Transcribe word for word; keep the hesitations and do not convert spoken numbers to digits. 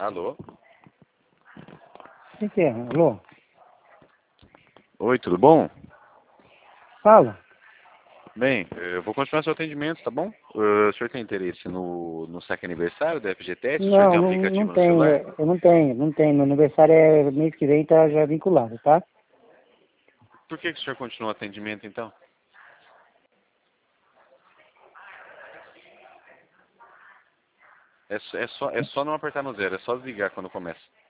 Alô? Quem que é? Alô? Oi, tudo bom? Fala. Bem, eu vou continuar seu atendimento, tá bom? Uh, o senhor tem interesse no, no saque aniversário da F G T S? O senhor Não, tem um não, não aplicativo no tem. celular? é, Eu não tenho, não tenho. Meu aniversário é mês que vem, tá já vinculado, tá? Por que, que o senhor continua o atendimento, então? É, só- é, só, é só não apertar no zero, é só desligar quando começa.